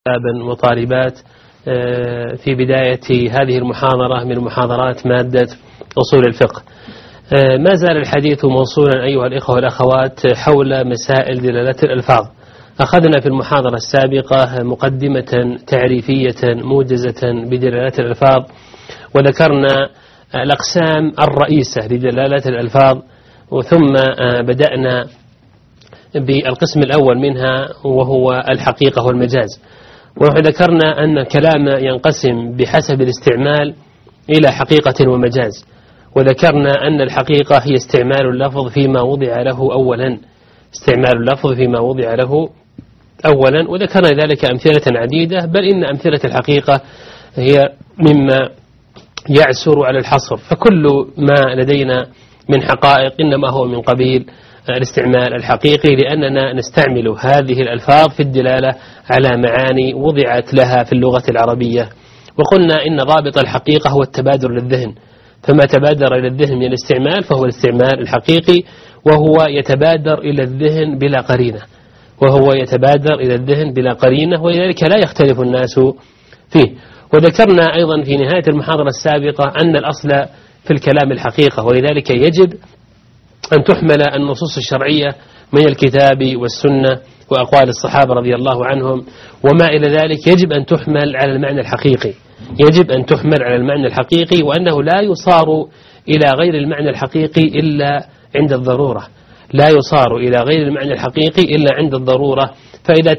طلابا وطالبات في بداية هذه المحاضرة من محاضرات مادة أصول الفقه. ما زال الحديث موصولا أيها الإخوة والأخوات حول مسائل دلالات الألفاظ. أخذنا في المحاضرة السابقة مقدمة تعريفية موجزة بدلالات الألفاظ، وذكرنا الأقسام الرئيسة لدلالات الألفاظ، وثم بدأنا بالقسم الأول منها وهو الحقيقة والمجاز. وذكرنا أن الكلام ينقسم بحسب الاستعمال إلى حقيقة ومجاز، وذكرنا أن الحقيقة هي استعمال اللفظ فيما وضع له أولا، استعمال اللفظ فيما وضع له أولا، وذكرنا ذلك أمثلة عديدة، بل إن أمثلة الحقيقة هي مما يعسر على الحصر، فكل ما لدينا من حقائق إنما هو من قبيل الاستعمال الحقيقي، لأننا نستعمل هذه الألفاظ في الدلالة على معاني وضعت لها في اللغة العربية. وقلنا إن ضابط الحقيقة هو التبادر للذهن، فما تبادر إلى الذهن من الاستعمال فهو الاستعمال الحقيقي، وهو يتبادر إلى الذهن بلا قرينة، وهو يتبادر إلى الذهن بلا قرينة، ولذلك لا يختلف الناس فيه. وذكرنا أيضا في نهاية المحاضرة السابقة أن الأصل في الكلام الحقيقة، ولذلك يجب أن تحمل النصوص الشرعية من الكتاب والسنة وأقوال الصحابة رضي الله عنهم وما إلى ذلك، يجب أن تحمل على المعنى الحقيقي، يجب أن تحمل على المعنى الحقيقي، وأنه لا يصار إلى غير المعنى الحقيقي إلا عند الضرورة، لا يصار إلى غير المعنى الحقيقي إلا عند الضرورة. فإذا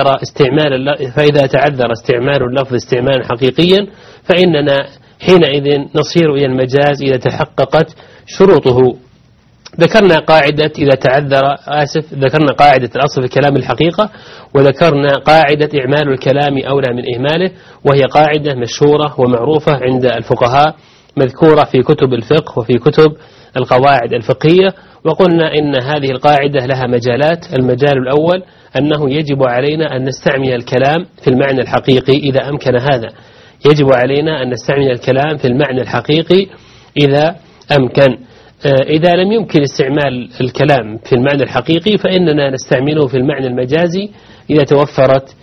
تعذر استعمال اللفظ استعمالا حقيقيا فإننا حينئذ نصير إلى المجاز إذا تحققت شروطه. ذكرنا قاعدة ذكرنا قاعدة الأصل في الكلام الحقيقة، وذكرنا قاعدة إعمال الكلام أولى من إهماله، وهي قاعدة مشهورة ومعروفة عند الفقهاء، مذكورة في كتب الفقه وفي كتب القواعد الفقهية. وقلنا إن هذه القاعدة لها مجالات. المجال الأول أنه يجب علينا أن نستعمل الكلام في المعنى الحقيقي إذا أمكن هذا، يجب علينا أن نستعمل الكلام في المعنى الحقيقي إذا أمكن. إذا لم يمكن استعمال الكلام في المعنى الحقيقي فإننا نستعمله في المعنى المجازي إذا توفرت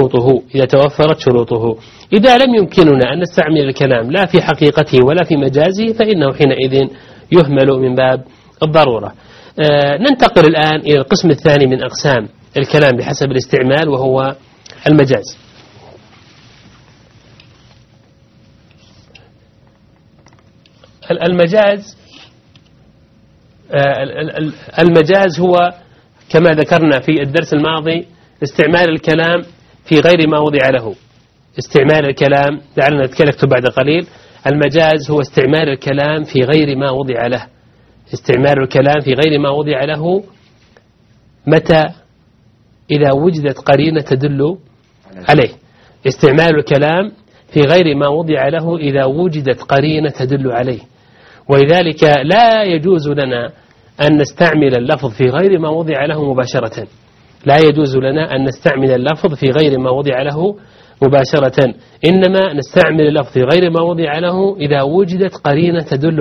شروطه. إذا لم يمكننا أن نستعمل الكلام لا في حقيقته ولا في مجازه فإنه حينئذ يهمل من باب الضرورة. ننتقل الآن إلى القسم الثاني من أقسام الكلام بحسب الاستعمال، وهو المجاز. المجاز هو كما ذكرنا في الدرس الماضي استعمال الكلام في غير ما وضع له. استعمال الكلام، لعلنا نتكلم بعد قليل، المجاز هو استعمال الكلام في غير ما وضع له. استعمال الكلام في غير ما وضع له متى؟ إذا وجدت قرينة تدل عليه. استعمال الكلام في غير ما وضع له إذا وجدت قرينة تدل عليه، ولذلك لا يجوز لنا أن نستعمل اللفظ في غير ما وضع له مباشرة، لا يجوز لنا أن نستعمل اللفظ في غير ما وضع له مباشرة، إنما نستعمل اللفظ في غير ما وضع له إذا وجدت قرينة تدل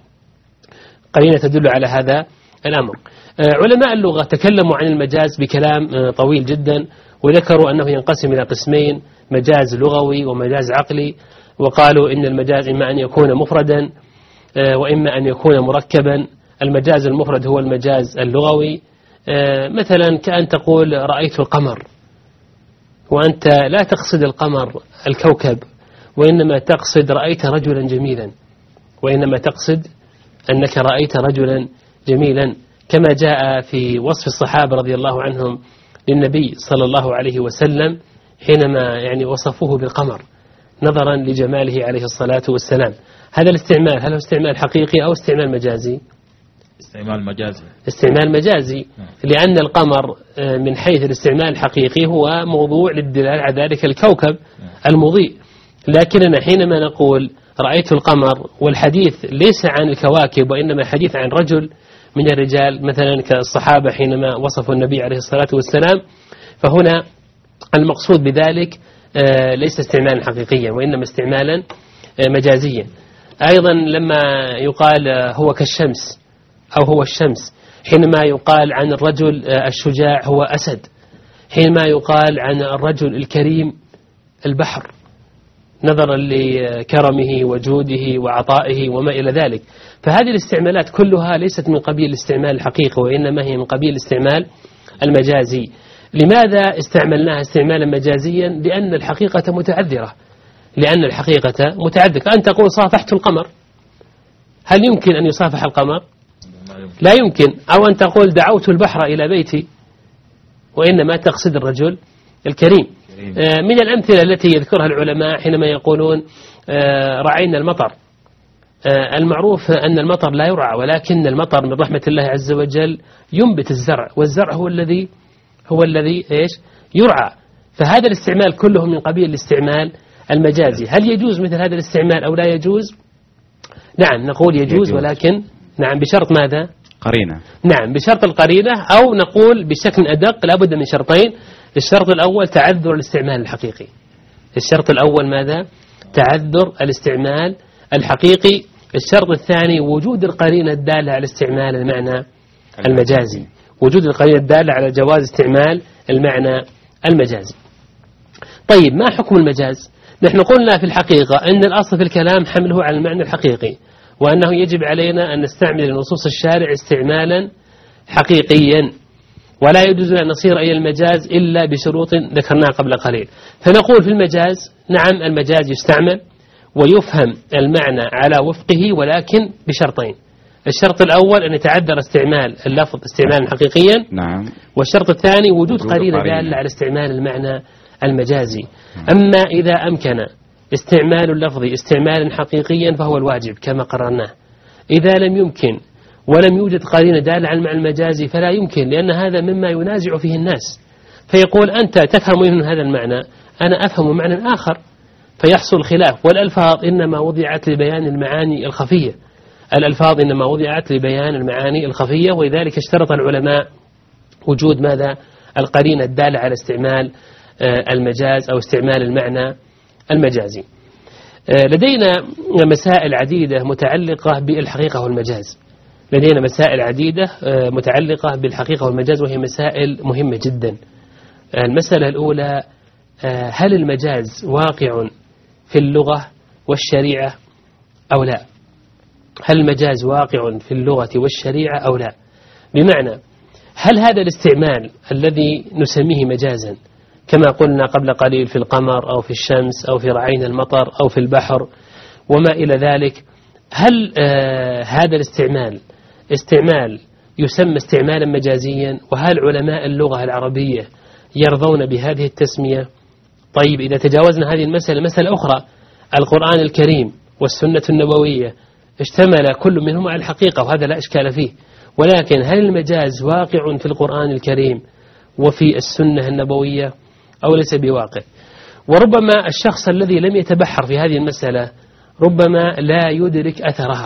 على هذا الأمر. علماء اللغة تكلموا عن المجاز بكلام طويل جدا، وذكروا أنه ينقسم إلى قسمين: مجاز لغوي ومجاز عقلي. وقالوا إن المجاز إما أن يكون مفردا وإما أن يكون مركبا. المجاز المفرد هو المجاز اللغوي، مثلا كأن تقول رأيت القمر، وأنت لا تقصد القمر الكوكب، وإنما تقصد رأيت رجلا جميلا، وإنما تقصد أنك رأيت رجلا جميلا، كما جاء في وصف الصحابة رضي الله عنهم للنبي صلى الله عليه وسلم حينما وصفوه بالقمر نظرا لجماله عليه الصلاة والسلام. هذا الاستعمال هل هو استعمال حقيقي أو استعمال مجازي؟ استعمال مجازي، لأن القمر من حيث الاستعمال الحقيقي هو موضوع للدلالة على ذلك الكوكب المضيء، لكننا حينما نقول رأيت القمر والحديث ليس عن الكواكب وإنما حديث عن رجل من الرجال، مثلا كالصحابة حينما وصفوا النبي عليه الصلاة والسلام، فهنا المقصود بذلك ليس استعمالا حقيقيا وإنما استعمالا مجازيا. أيضا لما يقال هو كالشمس أو هو الشمس، حينما يقال عن الرجل الشجاع هو أسد، حينما يقال عن الرجل الكريم البحر نظرا لكرمه وجوده وعطائه وما إلى ذلك. فهذه الاستعمالات كلها ليست من قبيل الاستعمال الحقيقي، وإنما هي من قبيل الاستعمال المجازي. لماذا استعملناها استعمالا مجازيا؟ لأن الحقيقة متعذرة. أن تقول صافحت القمر، هل يمكن أن يصافح القمر؟ لا يمكن. أو أن تقول دعوت البحر إلى بيتي، وإنما تقصد الرجل الكريم. من الأمثلة التي يذكرها العلماء حينما يقولون رعينا المطر، المعروف أن المطر لا يرعى، ولكن المطر من رحمة الله عز وجل ينبت الزرع، والزرع هو الذي يرعى. فهذا الاستعمال كله من قبيل الاستعمال المجازي. هل يجوز مثل هذا الاستعمال أو لا يجوز؟ نعم نقول يجوز، ولكن نعم بشرط ماذا؟ قرينة. نعم بشرط القرينة، أو نقول بشكل أدق لابد من شرطين. الشرط الأول تعذر الاستعمال الحقيقي. الشرط الأول ماذا؟ تعذر الاستعمال الحقيقي. الشرط الثاني وجود القرينة الدالة على استعمال المعنى المجازي، وجود القرينة الدالة على جواز استعمال المعنى المجازي. طيب ما حكم المجاز؟ نحن قلنا في الحقيقة أن الأصل في الكلام حمله على المعنى الحقيقي، وأنه يجب علينا أن نستعمل نصوص الشارع استعمالا حقيقيا، ولا يجوز أن نصير إلى المجاز إلا بشروط ذكرناها قبل قليل. فنقول في المجاز نعم المجاز يستعمل ويفهم المعنى على وفقه، ولكن بشرطين. الشرط الأول أن يتعذر استعمال اللفظ استعمالا حقيقيا، نعم. والشرط الثاني وجود قرينة دالة على استعمال المعنى المجازي. أما إذا أمكن استعمال اللفظ استعمالا حقيقيا فهو الواجب كما قررناه. إذا لم يمكن ولم يوجد قرينة دالة على المعنى المجازي فلا يمكن، لأن هذا مما ينازع فيه الناس. فيقول أنت تفهم من هذا المعنى، أنا أفهم معنى آخر، فيحصل خلاف. والألفاظ إنما وضعت لبيان المعاني الخفية، الألفاظ إنما وضعت لبيان المعاني الخفية، ولذلك اشترط العلماء وجود ماذا؟ القرينة الدالة على استعمال المجاز أو استعمال المعنى المجازي. لدينا مسائل عديدة متعلقة بالحقيقة والمجاز، لدينا مسائل عديدة متعلقة بالحقيقة والمجاز، وهي مسائل مهمة جدا. المسألة الأولى، هل المجاز واقع في اللغة والشريعة أو لا؟ هل المجاز واقع في اللغة والشريعة أو لا؟ بمعنى هل هذا الاستعمال الذي نسميه مجازا كما قلنا قبل قليل في القمر أو في الشمس أو في رعين المطر أو في البحر وما إلى ذلك، هل هذا استعمال يسمى استعمالا مجازيا؟ وهل علماء اللغة العربية يرضون بهذه التسمية؟ طيب إذا تجاوزنا هذه المسألة، مسألة أخرى، القرآن الكريم والسنة النبوية اشتمل كل منهما على الحقيقة، وهذا لا إشكال فيه، ولكن هل المجاز واقع في القرآن الكريم وفي السنة النبوية أو ليس بواقع؟ وربما الشخص الذي لم يتبحر في هذه المسألة ربما لا يدرك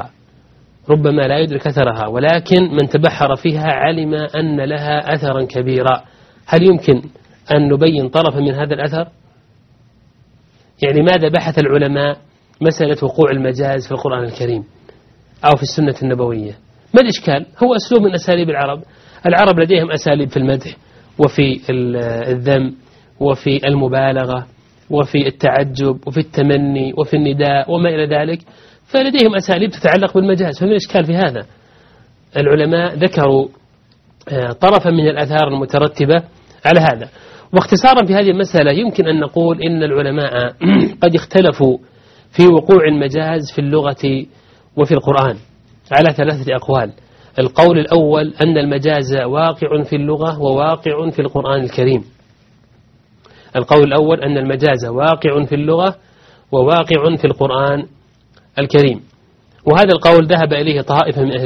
أثرها، ولكن من تبحر فيها علم أن لها أثرا كبيرا. هل يمكن أن نبين طرفا من هذا الأثر؟ يعني ماذا بحث العلماء مسألة وقوع المجاز في القرآن الكريم أو في السنة النبوية؟ ما الإشكال؟ هو أسلوب من أساليب العرب لديهم أساليب في المدح وفي الذم وفي المبالغة وفي التعجب وفي التمني وفي النداء وما إلى ذلك، فلديهم أساليب تتعلق بالمجاز، فما الإشكال في هذا؟ العلماء ذكروا طرفا من الآثار المترتبة على هذا. واختصارا في هذه المسألة يمكن أن نقول إن العلماء قد اختلفوا في وقوع المجاز في اللغة وفي القرآن على 3 أقوال. القول الأول أن المجاز واقع في اللغة وواقع في القرآن الكريم. القول الأول أن المجاز واقع في اللغة وواقع في القرآن الكريم، وهذا القول ذهب إليه طائفة من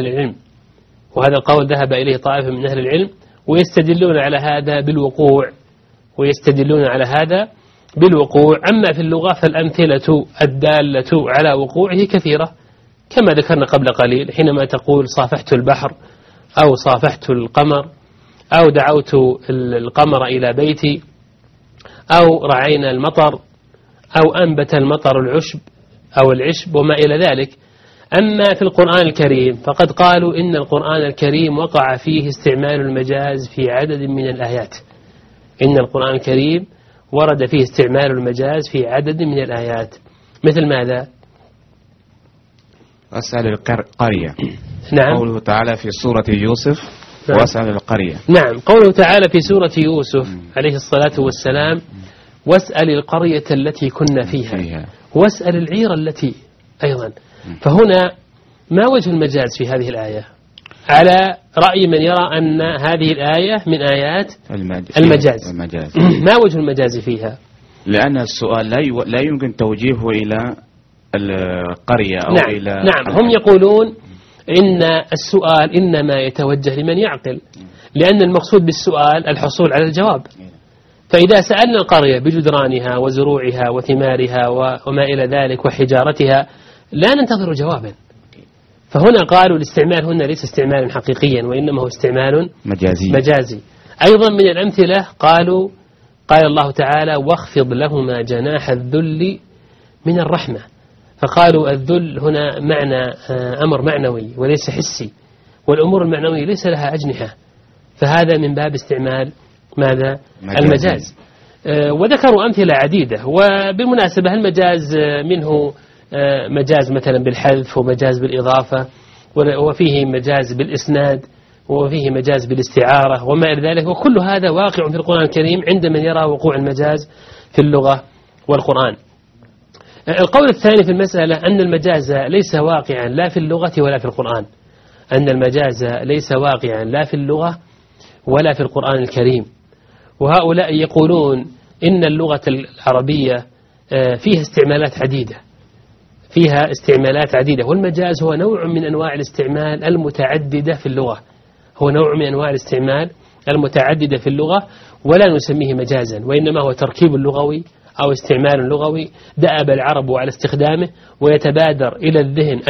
أهل العلم، ويستدلون على هذا بالوقوع. أما في اللغة فالأمثلة الدالة على وقوعه كثيرة كما ذكرنا قبل قليل، حينما تقول صافحت البحر أو صافحت القمر أو دعوت القمر إلى بيتي أو رعينا المطر أو أنبت المطر العشب وما إلى ذلك. أما في القرآن الكريم فقد قالوا إن القرآن الكريم وقع فيه استعمال المجاز في عدد من الآيات. إن القرآن الكريم ورد فيه استعمال المجاز في عدد من الآيات، مثل ماذا؟ واسأل القرية. نعم. قوله تعالى في سورة يوسف واسأل القرية. نعم، قوله تعالى في سورة يوسف عليه الصلاة والسلام واسأل القرية التي كنا فيها واسأل العير التي أيضا. فهنا ما وجه المجاز في هذه الآية على رأي من يرى أن هذه الآية من آيات المجاز؟ ما وجه المجاز فيها؟ لأن السؤال لا يمكن توجيهه إلى القرية أو نعم. إلى نعم، هم يقولون إن السؤال إنما يتوجه لمن يعقل، لأن المقصود بالسؤال الحصول على الجواب. فإذا سألنا القرية بجدرانها وزروعها وثمارها وما إلى ذلك وحجارتها لا ننتظر جوابا. فهنا قالوا الاستعمال هنا ليس استعمالا حقيقيا، وإنما هو استعمال مجازي. أيضا من الأمثلة قال الله تعالى واخفض لهما جناح الذل من الرحمة. فقالوا الذل هنا معنى أمر معنوي وليس حسي، والأمور المعنوية ليس لها أجنحة، فهذا من باب استعمال ماذا؟ المجاز. وذكروا أمثلة عديدة. وبالمناسبة المجاز منه مجاز مثلا بالحذف ومجاز بالإضافة، وفيه مجاز بالإسناد وفيه مجاز بالاستعارة وما إلى ذلك، وكل هذا واقع في القرآن الكريم عند من يرى وقوع المجاز في اللغة والقرآن. القول الثاني في المسألة أن المجاز ليس واقعا لا في اللغة ولا في القرآن، أن المجاز ليس واقعا لا في اللغة ولا في القرآن الكريم. وهؤلاء يقولون إن اللغة العربية فيها استعمالات عديدة، والمجاز هو نوع من أنواع الاستعمال المتعددة في اللغة، ولا نسميه مجازا، وإنما هو تركيب لغوي أو استعمال لغوي دأب العرب على استخدامه، ويتبادر إلى الذهن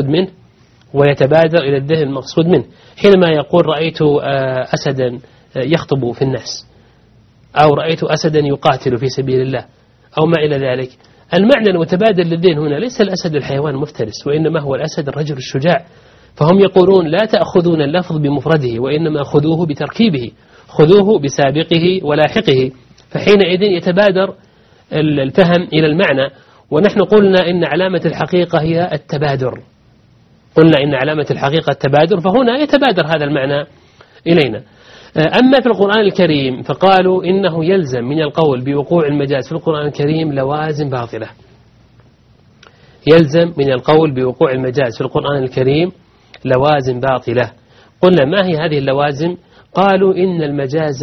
المقصود منه حينما يقول رأيت أسدا يخطب في الناس، أو رأيت أسدا يقاتل في سبيل الله، أو ما إلى ذلك. المعنى المتبادل للذهن هنا ليس الأسد الحيوان المفترس، وإنما هو الأسد الرجل الشجاع. فهم يقولون لا تأخذون اللفظ بمفرده، وإنما خذوه بتركيبه، خذوه بسابقه ولاحقه، فحينئذ يتبادر الفهم إلى المعنى. ونحن قلنا إن علامة الحقيقة هي التبادر، فهنا يتبادر هذا المعنى إلينا. أما في القرآن الكريم فقالوا إنه يلزم من القول بوقوع المجاز في القرآن الكريم لوازم باطلة. قلنا ما هي هذه اللوازم؟ قالوا إن المجاز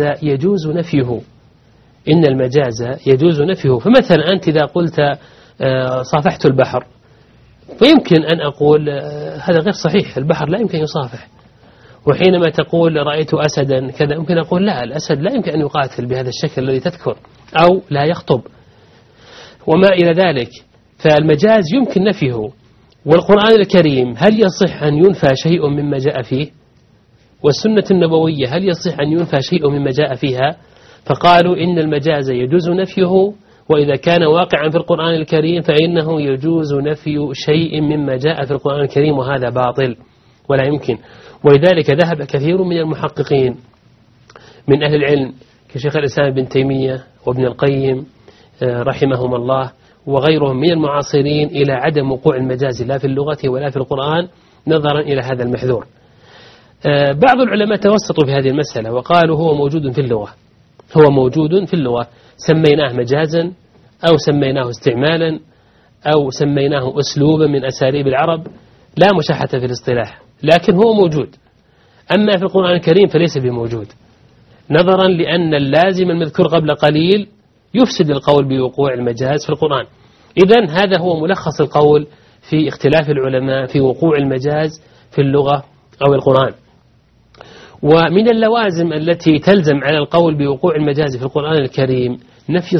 يجوز نفيه. فمثلا أنت إذا قلت صافحت البحر، فيمكن أن أقول هذا غير صحيح، البحر لا يمكن يصافح. وحينما تقول رأيت أسدا كذا، يمكن أقول لا، الأسد لا يمكن أن يقاتل بهذا الشكل الذي تذكر، أو لا يخطب وما إلى ذلك. فالمجاز يمكن نفيه. والقرآن الكريم هل يصح أن ينفى شيء مما جاء فيه؟ والسنة النبوية هل يصح أن ينفى شيء مما جاء فيها؟ فقالوا إن المجاز يجوز نفيه، وإذا كان واقعا في القرآن الكريم فإنه يجوز نفي شيء مما جاء في القرآن الكريم، وهذا باطل ولا يمكن. ولذلك ذهب كثير من المحققين من أهل العلم كشيخ الإسلام ابن تيمية وابن القيم رحمهم الله وغيرهم من المعاصرين إلى عدم وقوع المجاز لا في اللغة ولا في القرآن، نظرا إلى هذا المحذور. بعض العلماء توسطوا في هذه المسألة وقالوا هو موجود في اللغة، سميناه مجازا أو سميناه استعمالا أو سميناه أسلوبا من أساليب العرب، لا مشاحة في الاصطلاح، لكن هو موجود. أما في القرآن الكريم فليس بموجود، نظرا لأن اللازم المذكور قبل قليل يفسد القول بوقوع المجاز في القرآن. إذن هذا هو ملخص القول في اختلاف العلماء في وقوع المجاز في اللغة أو القرآن. ومن اللوازم التي تلزم على القول بوقوع المجاز في القرآن الكريم نفي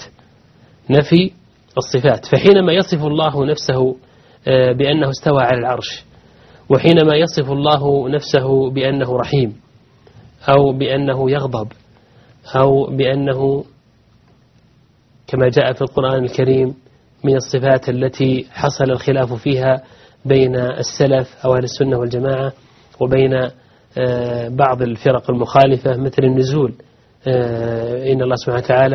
الصفات. فحينما يصف الله نفسه بأنه استوى على العرش، وحينما يصف الله نفسه بأنه رحيم، أو بأنه يغضب، أو بأنه كما جاء في القرآن الكريم من الصفات التي حصل الخلاف فيها بين السلف أو أهل السنة والجماعة وبين بعض الفرق المخالفة، مثل النزول، إن الله سبحانه وتعالى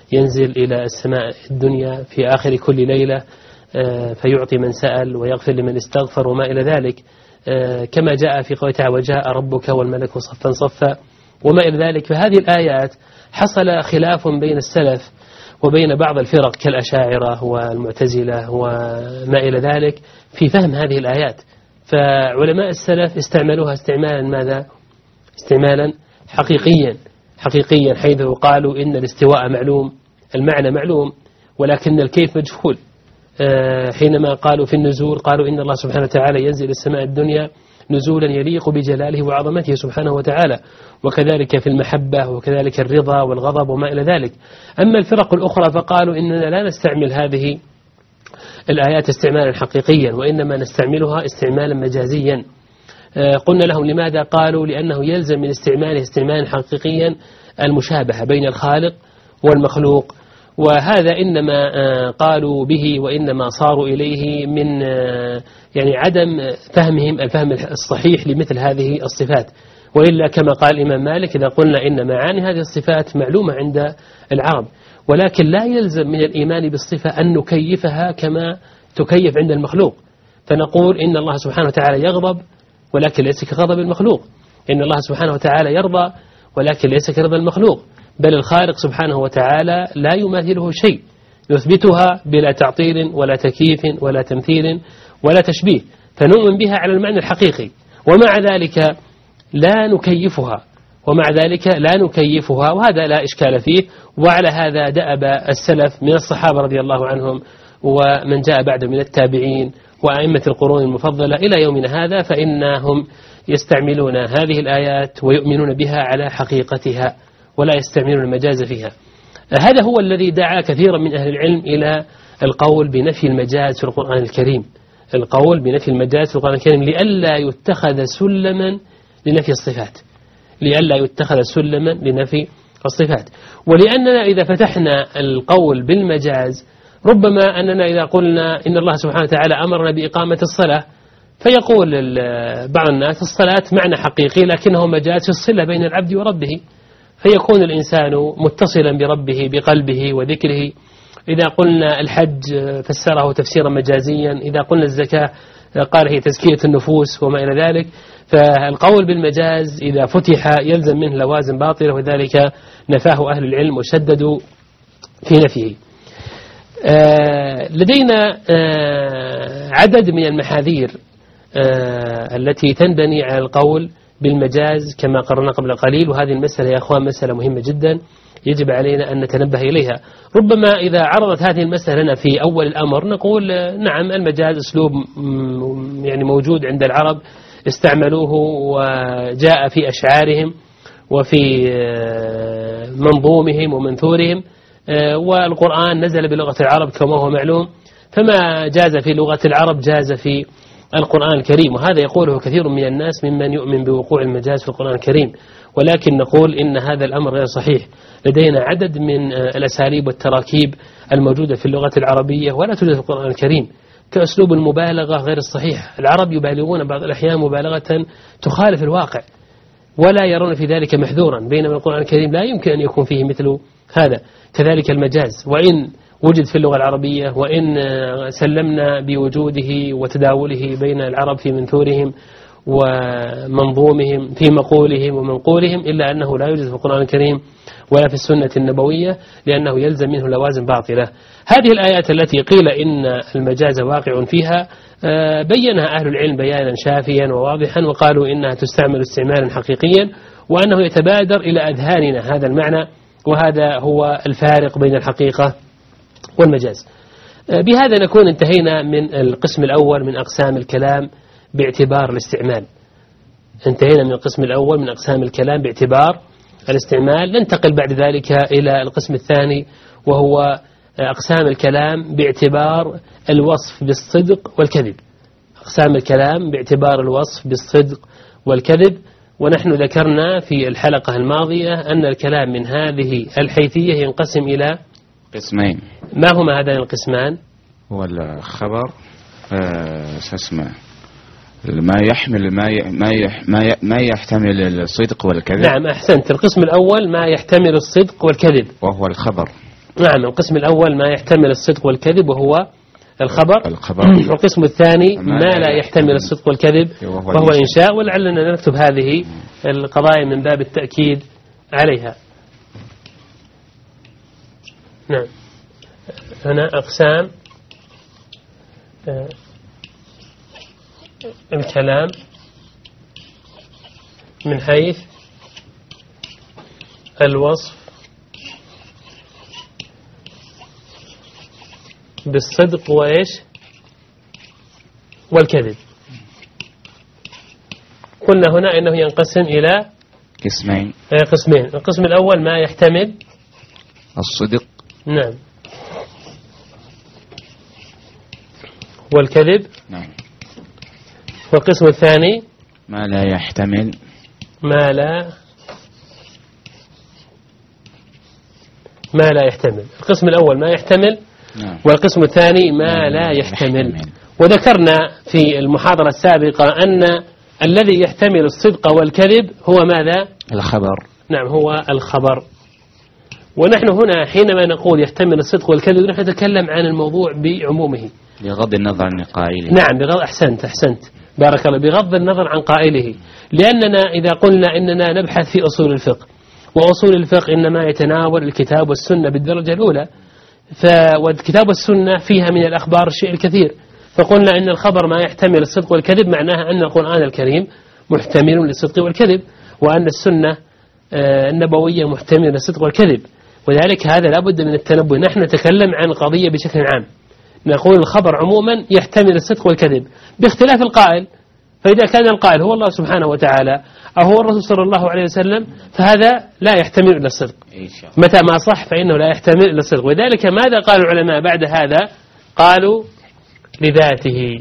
ينزل إلى السماء الدنيا في آخر كل ليلة فيعطي من سأل ويغفر لمن استغفر وما إلى ذلك، كما جاء في قوله تعالى وجاء ربك والملك صفا صفا وما إلى ذلك. فهذه الآيات حصل خلاف بين السلف وبين بعض الفرق كالأشاعرة والمعتزلة وما إلى ذلك في فهم هذه الآيات. فعلماء السلف استعملوها استعمالا ماذا؟ استعمالا حقيقيا حيث قالوا إن الاستواء معلوم، المعنى معلوم، ولكن الكيف مجهول. حينما قالوا في النزول قالوا إن الله سبحانه وتعالى ينزل السماء الدنيا نزولا يليق بجلاله وعظمته سبحانه وتعالى، وكذلك في المحبة وكذلك الرضا والغضب وما إلى ذلك. أما الفرق الأخرى فقالوا إننا لا نستعمل هذه الآيات استعمالا حقيقيا، وإنما نستعملها استعمالا مجازيا. قلنا لهم لماذا؟ قالوا لأنه يلزم من استعماله استعمالا حقيقيا المشابهة بين الخالق والمخلوق، وهذا إنما قالوا به وإنما صاروا إليه من يعني عدم فهمهم الفهم الصحيح لمثل هذه الصفات. وإلا كما قال الإمام مالك إذا قلنا إن معاني هذه الصفات معلومة عند العرب، ولكن لا يلزم من الإيمان بالصفة أن نكيفها كما تكيف عند المخلوق، فنقول إن الله سبحانه وتعالى يغضب ولكن ليس كغضب المخلوق، إن الله سبحانه وتعالى يرضى ولكن ليس كرضا المخلوق، بل الخالق سبحانه وتعالى لا يماثله شيء، نثبتها بلا تعطيل ولا تكييف ولا تمثيل ولا تشبيه، فنؤمن بها على المعنى الحقيقي، ومع ذلك لا نكيفها وهذا لا إشكال فيه. وعلى هذا دأب السلف من الصحابة رضي الله عنهم ومن جاء بعد من التابعين وأئمة القرون المفضلة إلى يومنا هذا، فإنهم يستعملون هذه الآيات ويؤمنون بها على حقيقتها ولا يستعملون المجاز فيها. هذا هو الذي دعا كثيرا من أهل العلم إلى القول بنفي المجاز في القرآن الكريم، لئلا يتخذ سلما لنفي الصفات، ولأننا إذا فتحنا القول بالمجاز ربما أننا إذا قلنا إن الله سبحانه وتعالى أمرنا بإقامة الصلاة فيقول بعض الناس الصلاة معنى حقيقي لكنه مجاز في الصلة بين العبد وربه، فيكون الإنسان متصلا بربه بقلبه وذكره. إذا قلنا الحج فسره تفسيرا مجازيا، إذا قلنا الزكاة قال هي تزكية النفوس وما إلى ذلك. فالقول بالمجاز إذا فتح يلزم منه لوازم باطلة، وذلك نفاه أهل العلم وشددوا في نفيه. لدينا عدد من المحاذير التي تنبني على القول بالمجاز كما قررنا قبل قليل، وهذه المسألة يا أخوان مسألة مهمة جدا يجب علينا أن نتنبه إليها. ربما إذا عرضت هذه المسألة لنا في أول الأمر نقول نعم المجاز أسلوب يعني موجود عند العرب استعملوه وجاء في أشعارهم وفي منظومهم ومنثورهم، والقرآن نزل بلغة العرب كما هو معلوم، فما جاز في لغة العرب جاز في القرآن الكريم، وهذا يقوله كثير من الناس ممن يؤمن بوقوع المجاز في القرآن الكريم. ولكن نقول إن هذا الأمر غير صحيح. لدينا عدد من الأساليب والتراكيب الموجودة في اللغة العربية ولا توجد في القرآن الكريم، كأسلوب المبالغة غير الصحيح. العرب يبالغون بعض الأحيان مبالغة تخالف الواقع ولا يرون في ذلك محذورا، بينما القرآن الكريم لا يمكن أن يكون فيه مثل هذا. كذلك المجاز وإن وجد في اللغة العربية وإن سلمنا بوجوده وتداوله بين العرب في منثورهم ومنظومهم في مقولهم ومنقولهم، إلا أنه لا يوجد في القرآن الكريم ولا في السنة النبوية، لأنه يلزم منه لوازم باطلة. هذه الآيات التي قيل إن المجاز واقع فيها بينها أهل العلم بيانا شافيا وواضحا، وقالوا إنها تستعمل استعمالا حقيقيا، وأنه يتبادر إلى أذهاننا هذا المعنى، وهذا هو الفارق بين الحقيقة والمجاز. بهذا نكون انتهينا من القسم الأول من أقسام الكلام باعتبار الاستعمال. انتهينا من القسم الأول من أقسام الكلام باعتبار الاستعمال. ننتقل بعد ذلك إلى القسم الثاني وهو أقسام الكلام باعتبار الوصف بالصدق والكذب. أقسام الكلام باعتبار الوصف بالصدق والكذب. ونحن ذكرنا في الحلقة الماضية أن الكلام من هذه الحيثية ينقسم إلى قسمين. ما هما هذان القسمان؟ هو الخبر اسمه ما يحمل ما يحتمل الصدق والكذب. نعم أحسنت. القسم الأول ما يحتمل الصدق والكذب وهو الخبر. نعم، القسم الأول ما يحتمل الصدق والكذب وهو الخبر. والقسم الثاني ما لا يحتمل الصدق والكذب وهو الإنشاء. ولعلنا نكتب هذه القضايا من باب التأكيد عليها. نعم، هنا أقسام الكلام من حيث الوصف بالصدق وإيش والكذب. قلنا هنا إنه ينقسم إلى قسمين. القسم الأول ما يحتمل الصدق، نعم، والكذب، نعم. والقسم الثاني ما لا يحتمل ما لا يحتمل. القسم الأول ما يحتمل، نعم. والقسم الثاني ما لا يحتمل. وذكرنا في المحاضرة السابقة أن الذي يحتمل الصدق والكذب هو ماذا؟ الخبر. نعم، هو الخبر. ونحن هنا حينما نقول يحتمل الصدق والكذب نحن نتكلم عن الموضوع بعمومه بغض النظر عن قائله. نعم، أحسنت بارك الله، بغض النظر عن قائله. لأننا إذا قلنا إننا نبحث في أصول الفقه، وأصول الفقه إنما يتناول الكتاب والسنة بالدرجة الأولى، والكتاب والسنة فيها من الأخبار الشيء الكثير. فقلنا إن الخبر ما يحتمل الصدق والكذب، معناها أن القرآن الكريم محتمل للصدق والكذب، وأن السنة النبوية محتمل للصدق والكذب. وذلك هذا لا بد من التنبه. نحن نتكلم عن قضية بشكل عام، نقول الخبر عموما يحتمل الصدق والكذب باختلاف القائل. فإذا كان القائل هو الله سبحانه وتعالى أو هو الرسول صلى الله عليه وسلم فهذا لا يحتمل إلا الصدق. متى ما صح فإنه لا يحتمل إلا الصدق. وذلك ماذا قال العلماء بعد هذا؟ قالوا لذاته.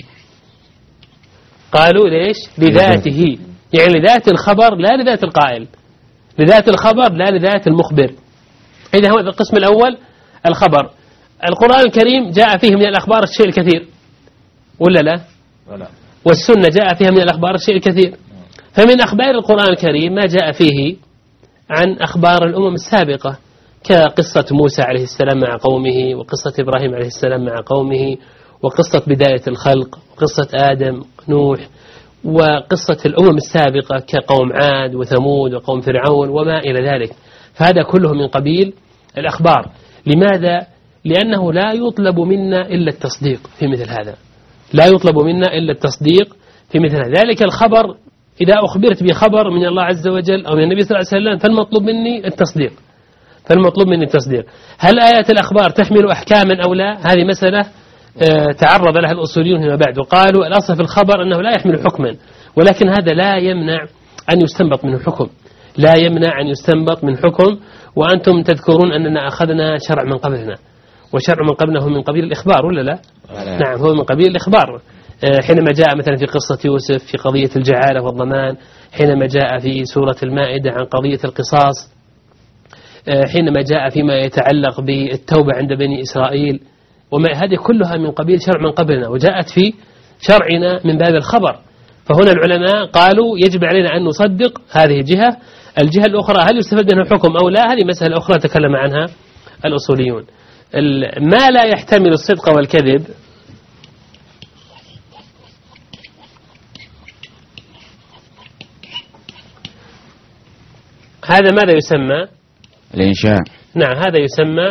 قالوا ليش؟ لذاته، يعني لذات الخبر لا لذات القائل، لذات الخبر لا لذات المخبر. إذا هو القسم الأول الخبر. القرآن الكريم جاء فيه من الأخبار الشيء الكثير ولا لا؟ والسنة جاء فيها من الأخبار الشيء الكثير. فمن أخبار القرآن الكريم ما جاء فيه عن أخبار الأمم السابقة، كقصة موسى عليه السلام مع قومه، وقصة إبراهيم عليه السلام مع قومه، وقصة بداية الخلق، وقصة آدم، نوح، وقصة الأمم السابقة كقوم عاد وثمود وقوم فرعون وما إلى ذلك. فهذا كله من قبيل الأخبار. لماذا؟ لأنه لا يطلب منا إلا التصديق في مثل هذا، لا يطلب منا إلا التصديق في مثل هذا. ذلك الخبر إذا أخبرت بخبر من الله عز وجل أو من النبي صلى الله عليه وسلم فالمطلوب مني التصديق، فالمطلوب مني التصديق. هل آيات الأخبار تحمل أحكاما أو لا؟ هذه مسألة تعرض لها الأصوليون فيما بعد، وقالوا الأصل في الخبر أنه لا يحمل حكما، ولكن هذا لا يمنع أن يستنبط منه حكم، لا يمنع أن يستنبط من حكم. وأنتم تذكرون أننا أخذنا شرع من قبلنا، وشرع من قبلنا هو من قبيل الإخبار ولا لا؟ نعم، هو من قبيل الإخبار. حينما جاء مثلا في قصة يوسف في قضية الجعالة والضمان، حينما جاء في سورة المائدة عن قضية القصاص، حينما جاء فيما يتعلق بالتوبة عند بني إسرائيل، وما هذه كلها من قبيل شرع من قبلنا، وجاءت في شرعنا من باب الخبر. فهنا العلماء قالوا يجب علينا أن نصدق هذه الجهة. الجهة الأخرى هل يستفاد منها الحكم أو لا؟ هذه مسألة أخرى تكلم عنها الأصوليون. ما لا يحتمل الصدق والكذب هذا ماذا يسمى؟ الإنشاء. نعم، هذا يسمى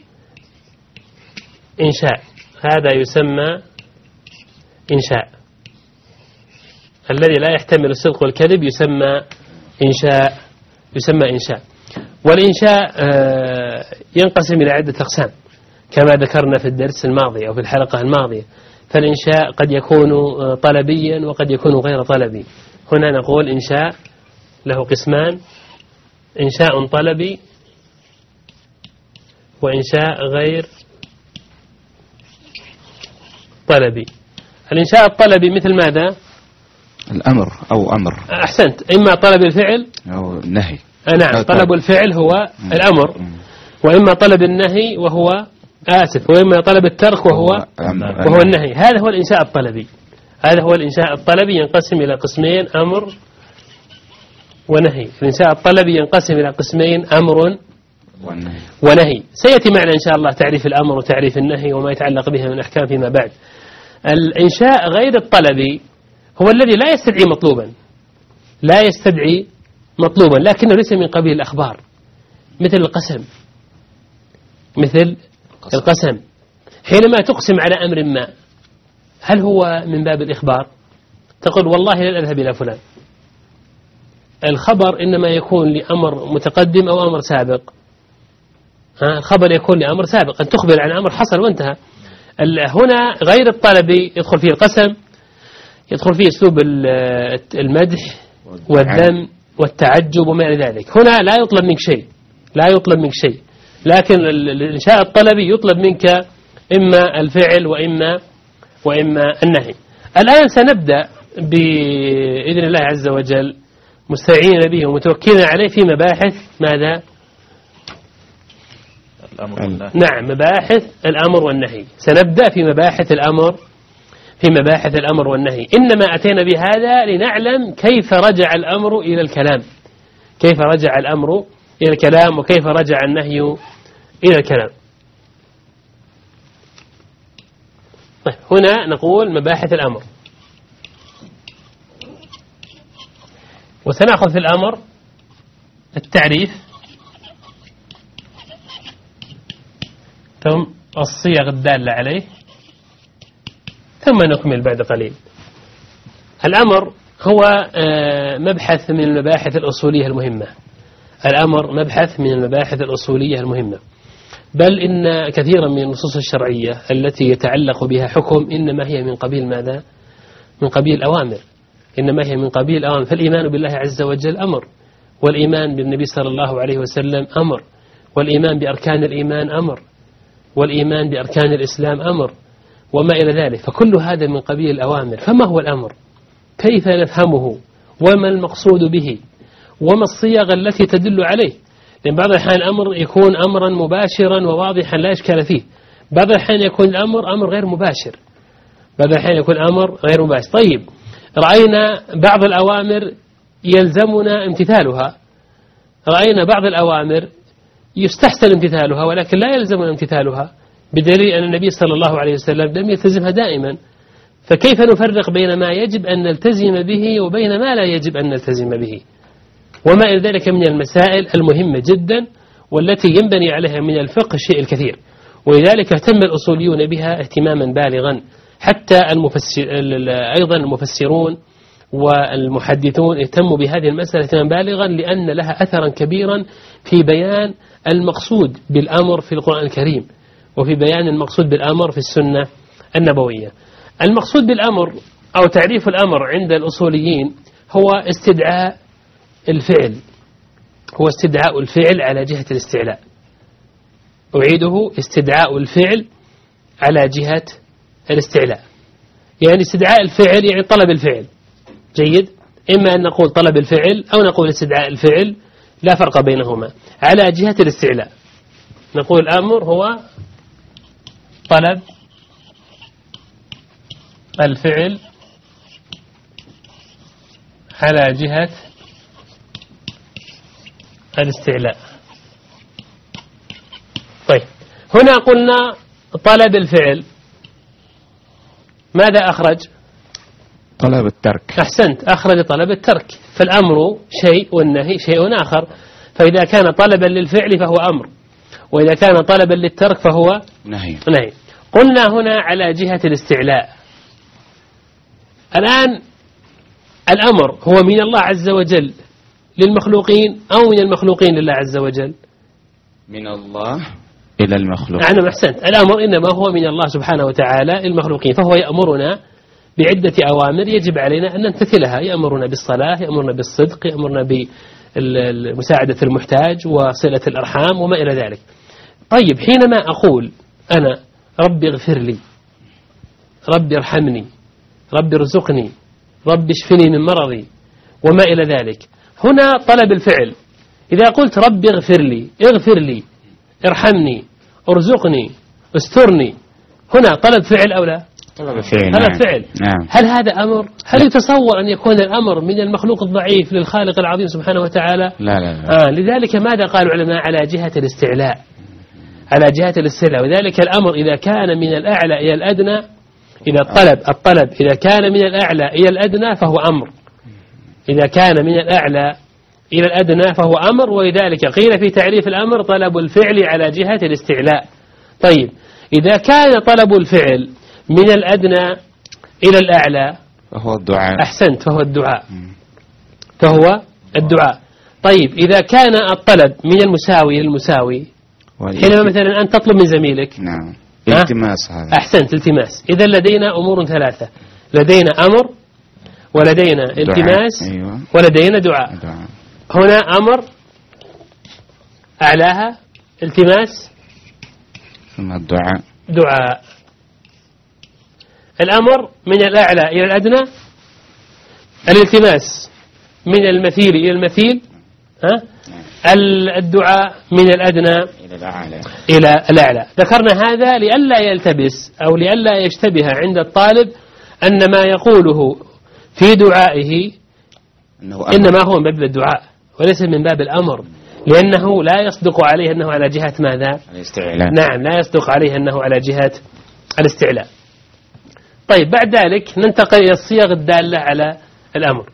إنشاء، هذا يسمى إنشاء. الذي لا يحتمل الصدق والكذب يسمى إنشاء، يسمى إنشاء. والإنشاء ينقسم إلى عدة أقسام كما ذكرنا في الدرس الماضي أو في الحلقة الماضية. فالإنشاء قد يكون طلبيا وقد يكون غير طلبي. هنا نقول إنشاء له قسمان: إنشاء طلبي وإنشاء غير طلبي. الإنشاء الطلبي مثل ماذا؟ الأمر أو أمر. أحسنت، إما طلب الفعل أو النهي. نعم، طلب الفعل هو الأمر، وإما طلب النهي وهو وإما طلب الترك وهو النهي. هذا هو الإنشاء الطلبي. هذا هو الإنشاء الطلبي، ينقسم إلى قسمين: أمر ونهي. الإنشاء الطلبي ينقسم إلى قسمين: أمر ونهي. سيأتي معنا إن شاء الله تعريف الأمر وتعريف النهي وما يتعلق بها من أحكام فيما بعد. الإنشاء غير الطلبي هو الذي لا يستدعي مطلوبا، لا يستدعي مطلوبا، لكنه ليس من قبيل الأخبار، مثل القسم، مثل القسم. حينما تقسم على أمر ما، هل هو من باب الإخبار؟ تقول والله لن أذهب إلى فلان. الخبر إنما يكون لأمر متقدم أو أمر سابق. الخبر يكون لأمر سابق، أن تخبر عن أمر حصل وانتهى. هنا غير الطلبي يدخل فيه القسم، يدخل فيه أسلوب المدح والذم والتعجب وما إلى ذلك. هنا لا يطلب منك شيء، لا يطلب منك شيء، لكن الإنشاء الطلبي يطلب منك إما الفعل وإما النهي. الآن سنبدأ بإذن الله عز وجل مستعين به ومتوكلين عليه في مباحث ماذا؟ نعم، مباحث الأمر والنهي. سنبدأ في مباحث الأمر والنهي. إنما أتينا بهذا لنعلم كيف رجع الأمر إلى الكلام، كيف رجع الأمر إلى الكلام وكيف رجع النهي إلى الكلام. طيب، هنا نقول مباحث الأمر، وسنأخذ في الأمر التعريف ثم الصيغ الدالة عليه، ثم نكمل بعد قليل. الأمر هو مبحث من المباحث الأصولية المهمة. الأمر مبحث من المباحث الأصولية المهمة، بل إن كثيرا من النصوص الشرعية التي يتعلق بها حكم إنما هي من قبيل ماذا؟ من قبيل أوامر، إنما هي من قبيل أوامر. فالإيمان بالله عز وجل أمر، والإيمان بالنبي صلى الله عليه وسلم أمر، والإيمان بأركان الإيمان أمر، والإيمان بأركان الإسلام أمر، وما إلى ذلك. فكل هذا من قبيل الأوامر. فما هو الأمر؟ كيف نفهمه؟ وما المقصود به؟ وما الصيغ التي تدل عليه؟ لأن بعض الأحيان الأمر يكون أمرا مباشرا وواضحا لا إشكال فيه، بعض الأحيان يكون الأمر أمر غير مباشر، بعض الأحيان يكون الأمر غير مباشر. طيب، رأينا بعض الأوامر يلزمنا امتثالها، رأينا بعض الأوامر يستحسن امتثالها ولكن لا يلزمنا امتثالها، بدليل أن النبي صلى الله عليه وسلم لم يلتزمها دائما. فكيف نفرق بين ما يجب أن نلتزم به وبين ما لا يجب أن نلتزم به؟ وما إلى ذلك من المسائل المهمة جدا والتي ينبني عليها من الفقه الشيء الكثير، ولذلك اهتم الأصوليون بها اهتماما بالغا، حتى أيضا المفسرون والمحدثون اهتموا بهذه المسألة اهتماما بالغا، لأن لها أثرا كبيرا في بيان المقصود بالأمر في القرآن الكريم، وفي بيان المقصود بالأمر في السنة النبوية. المقصود بالأمر أو تعريف الأمر عند الأصوليين هو استدعاء الفعل، هو استدعاء الفعل على جهة الاستعلاء. أعيده: استدعاء الفعل على جهة الاستعلاء. يعني استدعاء الفعل يعني طلب الفعل. جيد، إما أن نقول طلب الفعل أو نقول استدعاء الفعل، لا فرق بينهما، على جهة الاستعلاء. نقول الأمر هو طلب الفعل على جهة الاستعلاء. طيب، هنا قلنا طلب الفعل، ماذا أخرج؟ طلب الترك. أحسنت، أخرج طلب الترك. فالأمر شيء والنهي شيء آخر. فإذا كان طلبا للفعل فهو أمر، وإذا كان طلبا للترك فهو نهي. قلنا هنا على جهة الاستعلاء. الآن الأمر هو من الله عز وجل للمخلوقين أو من المخلوقين لله عز وجل؟ من الله إلى المخلوق. نعم، أحسنت. الأمر إنما هو من الله سبحانه وتعالى للمخلوقين، فهو يأمرنا بعدة أوامر يجب علينا أن نمتثلها. يأمرنا بالصلاة، يأمرنا بالصدق، يأمرنا بمساعدة المحتاج وصلة الأرحام وما إلى ذلك. طيب، حينما أقول أنا ربي اغفر لي، ربي ارحمني، ربي ارزقني، ربي اشفني من مرضي وما إلى ذلك، هنا طلب الفعل. إذا قلت ربي اغفر لي، اغفر لي، ارحمني، ارزقني، استرني، هنا طلب فعل أو لا؟ طلب فعل. نعم. هل هذا أمر؟ هل يتصور أن يكون الأمر من المخلوق الضعيف للخالق العظيم سبحانه وتعالى؟ لا. لذلك ماذا قال العلماء؟ على جهة الاستعلاء، على جهة الاستعلاء. وذلك الأمر إذا كان من الأعلى إلى الأدنى، إذا الطلب إذا كان من الأعلى إلى الأدنى فهو أمر، إذا كان من الأعلى إلى الأدنى فهو أمر. ولذلك قيل في تعريف الأمر طلب الفعل على جهة الاستعلاء. طيب إذا كان طلب الفعل من الأدنى إلى الأعلى فهو الدعاء. أحسنت، فهو الدعاء، فهو الدعاء. طيب إذا كان الطلب من المساوي للمساوي، حينما مثلا أنت تطلب من زميلك، نعم، التماس هذا. أحسنت، التماس. إذا لدينا أمور ثلاثة، لدينا أمر ولدينا التماس، أيوة. ولدينا دعاء. هنا أمر أعلاها التماس ثم الدعاء. دعاء. الأمر من الأعلى إلى الأدنى، الالتماس من المثيل إلى المثيل، الدعاء من الأدنى إلى الأعلى. ذكرنا هذا لئلا يلتبس أو لئلا يشتبه عند الطالب أن ما يقوله في دعائه إنما هو من باب الدعاء وليس من باب الأمر، لأنه لا يصدق عليه أنه على جهة ماذا؟ الاستعلاء. نعم، لا يصدق عليه أنه على جهة الاستعلاء. طيب بعد ذلك ننتقل إلى الصيغ الدالة على الأمر.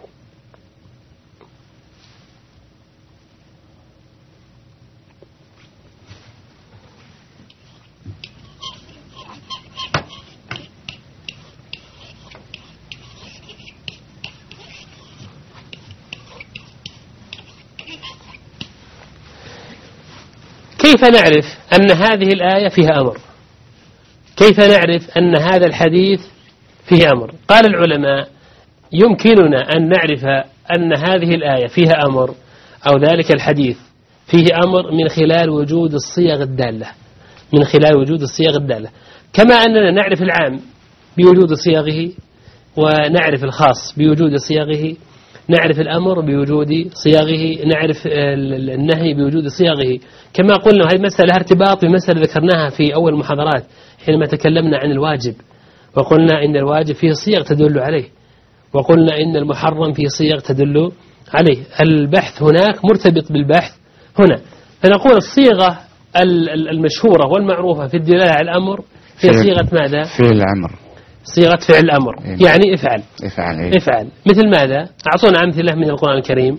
كيف نعرف أن هذه الآية فيها أمر؟ كيف نعرف أن هذا الحديث فيه أمر؟ قال العلماء يمكننا أن نعرف أن هذه الآية فيها أمر أو ذلك الحديث فيه أمر من خلال وجود الصيغ الدالة، من خلال وجود الصيغ الدالة، كما أننا نعرف العام بوجود صيغه ونعرف الخاص بوجود صيغه، نعرف الأمر بوجود صيغه، نعرف النهي بوجود صيغه. كما قلنا هذه مسألة ارتباط بمسألة ذكرناها في أول المحاضرات حينما تكلمنا عن الواجب، وقلنا إن الواجب فيه صيغ تدل عليه، وقلنا إن المحرم فيه صيغ تدل عليه. البحث هناك مرتبط بالبحث هنا. فنقول الصيغة المشهورة والمعروفة في الدلالة على الأمر هي صيغة ماذا؟ فعل الأمر، صيغة فعل الأمر، يعني افعل. افعل مثل ماذا؟ أعطونا أمثلة من القرآن الكريم.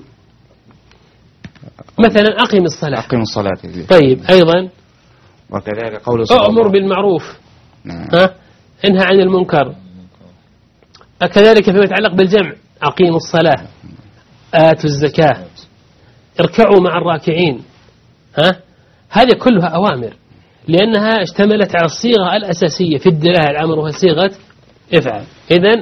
مثلا أقم الصلاة. أقم الصلاة. طيب أيضا وكذلك قول صلى الله أأمر بالمعروف. نعم. انهى عن المنكر. كذلك فيما يتعلق بالجمع أقيموا الصلاة، آتوا الزكاة، اركعوا مع الراكعين. هذه كلها أوامر لأنها اشتملت على الصيغة الأساسية في الدلالة على الأمر وهي صيغة افعل. إذن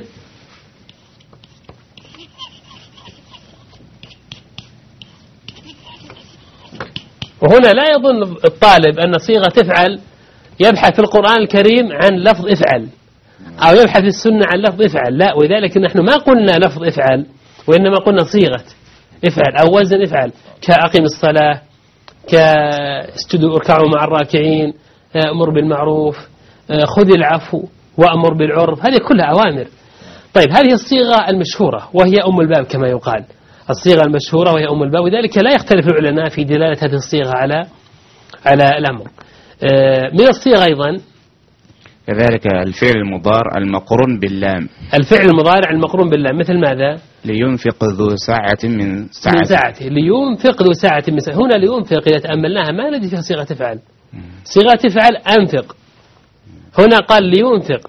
وهنا لا يظن الطالب أن صيغة افعل يبحث في القرآن الكريم عن لفظ افعل أو يبحث في السنة عن لفظ افعل، لا، ولذلك نحن ما قلنا لفظ افعل وإنما قلنا صيغة افعل أو وزن افعل، كأقم الصلاة، كاسجدوا اركعوا مع الراكعين، أمر بالمعروف، خذ العفو، وأمر بالعرف. هذه كلها أوامر. طيب هذه الصيغة المشهورة وهي أم الباب كما يقال، الصيغة المشهورة وهي أم الباب، وذلك لا يختلف العلماء في دلالة هذه الصيغة على الأمر. من الصيغة أيضا كذلك الفعل المضارع المقرون باللام. الفعل المضارع المقرون باللام مثل ماذا؟ لينفق ذو ساعة من ساعته. لينفق ذو ساعة من ساعته. هنا لينفق إذا تأملناها ما نجد فيها صيغة تفعل. صيغة تفعل أنفق، هنا قال لينفق.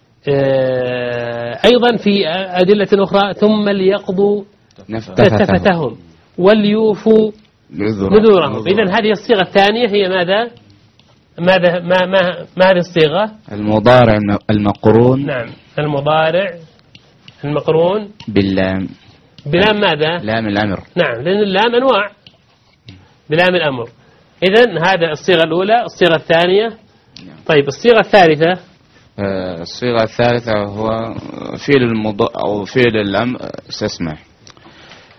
أيضا في أدلة أخرى ثم ليقضوا تفتهم وليوفوا نذورهم. إذن هذه الصيغة الثانية هي ماذا؟ ما هذه الصيغة؟ المضارع المقرون. نعم، المضارع المقرون باللام. بلام ماذا؟ لام الأمر. نعم، لأن اللام أنواع، بلام الأمر. إذن هذا الصيغة الأولى. الصيغة الثانية. طيب الصيغة الثالثة. الصيغة الثالثة هو فعل أو فعل الأمر استسمع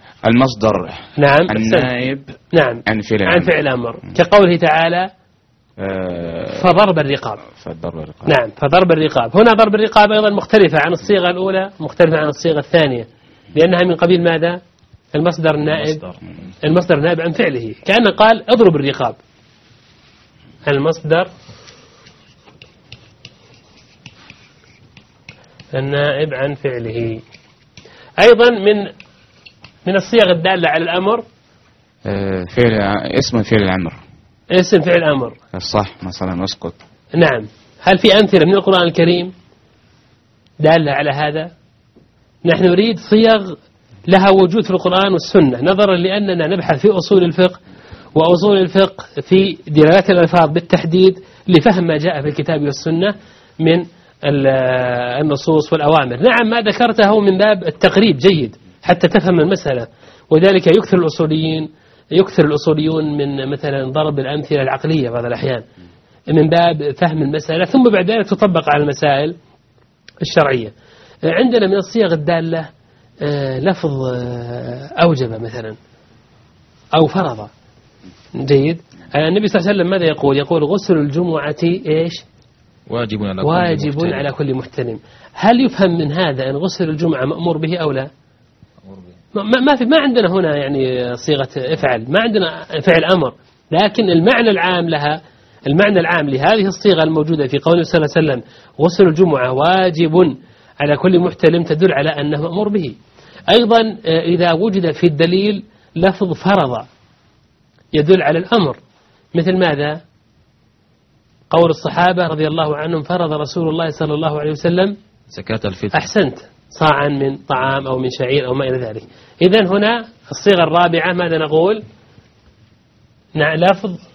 المصدر. نعم، النائب. نعم، عن فعل الأمر كقوله تعالى فضرب الرقاب. نعم، فضرب الرقاب. هنا ضرب الرقاب أيضا مختلفة عن الصيغة الأولى، مختلفة عن الصيغة الثانية، لأنها من قبيل ماذا؟ المصدر النائب عن فعله، كأنه قال اضرب الرقاب. المصدر النائب عن فعله. أيضا من الصيغ الدالة على الأمر اسم فعل الأمر. اسم فعل الأمر. الصح مثلا اسكت. نعم. هل في أمثلة من القرآن الكريم دالة على هذا؟ نحن نريد صيغ لها وجود في القرآن والسنة، نظرا لأننا نبحث في أصول الفقه، وأصول الفقه في دلالات الألفاظ بالتحديد لفهم ما جاء في الكتاب والسنة من النصوص والأوامر. نعم، ما ذكرته من باب التقريب جيد حتى تفهم المسألة، وذلك يكثر الأصوليون من مثلا ضرب الأمثلة العقلية بعض الأحيان من باب فهم المسألة، ثم بعد ذلك تطبق على المسائل الشرعية. عندنا من الصيغ الدالة لفظ أوجب مثلا أو فرض. جيد. النبي صلى الله عليه وسلم ماذا يقول غسل الجمعة إيش؟ واجب على كل محتلم. هل يفهم من هذا أن غسل الجمعة مأمور به أو لا؟ ما عندنا هنا يعني صيغة افعل، ما عندنا فعل أمر، لكن المعنى العام لهذه الصيغة الموجودة في قوله صلى الله عليه وسلم غسل الجمعة واجب على كل محتلم تدل على أنه مأمور به. أيضا إذا وجد في الدليل لفظ فرض يدل على الأمر، مثل ماذا؟ قول الصحابة رضي الله عنهم فرض رسول الله صلى الله عليه وسلم زكاة الفطر. أحسنت، صاعا من طعام أو من شعير أو ما إلى ذلك. إذن هنا الصيغة الرابعة ماذا نقول؟ لفظ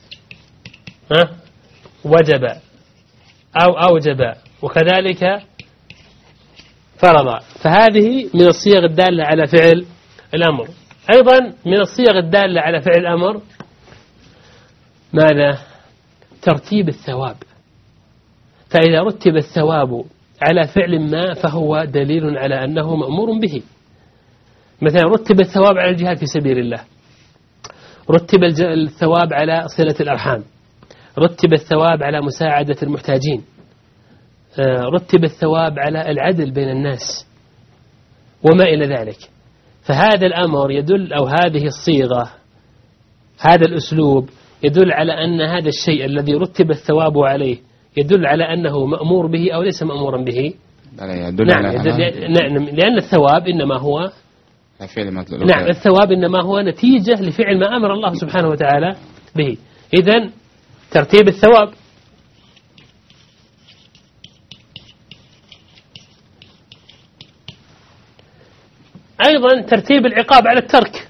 وجب أو أوجب، وكذلك فرض، فهذه من الصيغ الدالة على فعل الأمر. أيضا من الصيغ الدالة على فعل الأمر ماذا؟ ترتيب الثواب. فإذا رتب الثواب على فعل ما فهو دليل على أنه مأمور به. مثلا رتب الثواب على الجهاد في سبيل الله، رتب الثواب على صلة الأرحام، رتب الثواب على مساعدة المحتاجين، رتب الثواب على العدل بين الناس وما إلى ذلك. فهذا الأمر يدل، أو هذه الصيغة، هذا الأسلوب يدل على أن هذا الشيء الذي رتب الثواب عليه يدل على أنه مأمور به أو ليس مأمورا به. لأن الثواب إنما هو الثواب إنما هو نتيجة لفعل ما أمر الله سبحانه وتعالى به. إذن ترتيب الثواب. أيضا ترتيب العقاب على الترك.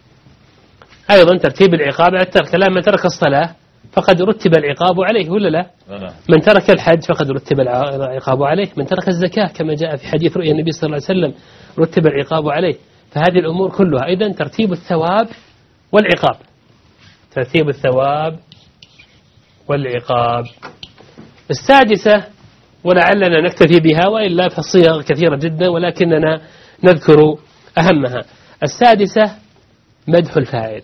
لما ترك الصلاة فقد رتب العقاب عليه ولا لا؟ من ترك الحج فقد رتب العقاب عليه، من ترك الزكاة كما جاء في حديث رؤيا النبي صلى الله عليه وسلم رتب العقاب عليه. فهذه الأمور كلها إذن ترتيب الثواب والعقاب. ترتيب الثواب والعقاب. السادسة، ولعلنا نكتفي بها وإلا فالصيغ كثيرة جدا ولكننا نذكر أهمها. السادسة مدح